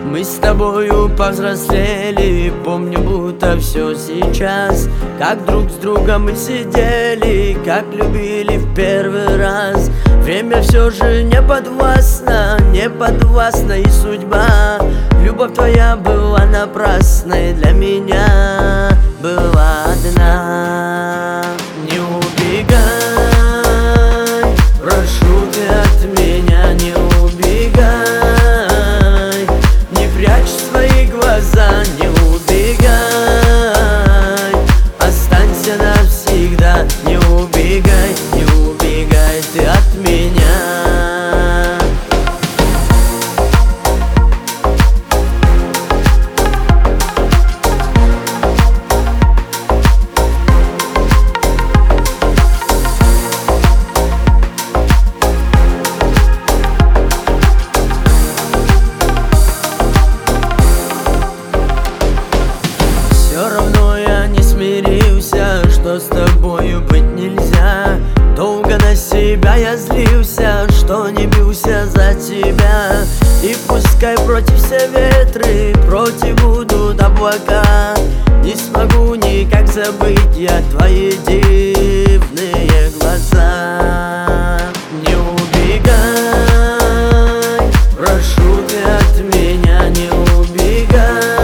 Мы с тобою повзрослели, помню, будто все сейчас. Как друг с другом мы сидели, как любили в первый раз. Время все же не подвластно, не подвластна и судьба. Любовь твоя была напрасной, для меня была одна. Не убегай, прошу ты от меня, не убегай. Не прячь свои глаза, не убегай. Останься навсегда, не убегай, не убегай ты от меня. Все равно я не смирился, что с тобою быть нельзя. Долго на себя я злился, что не бился за тебя. И пускай против все ветры, против будут облака, не смогу никак забыть я твои дивные глаза. Не убегай, прошу ты от меня, не убегай.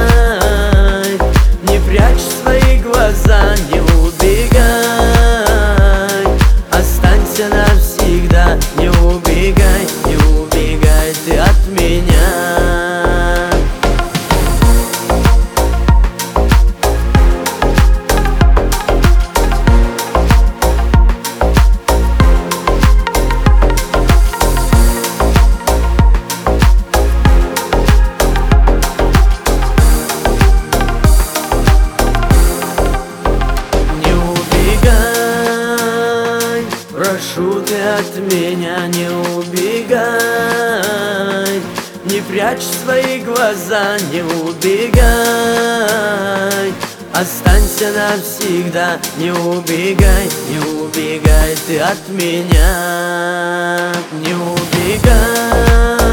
Не прячь свои глаза, не убегай. Останься навсегда, не убегай, не убегай ты от меня. Прошу ты от меня, не убегай. Не прячь свои глаза, не убегай. Останься навсегда, не убегай, не убегай ты от меня. Не убегай.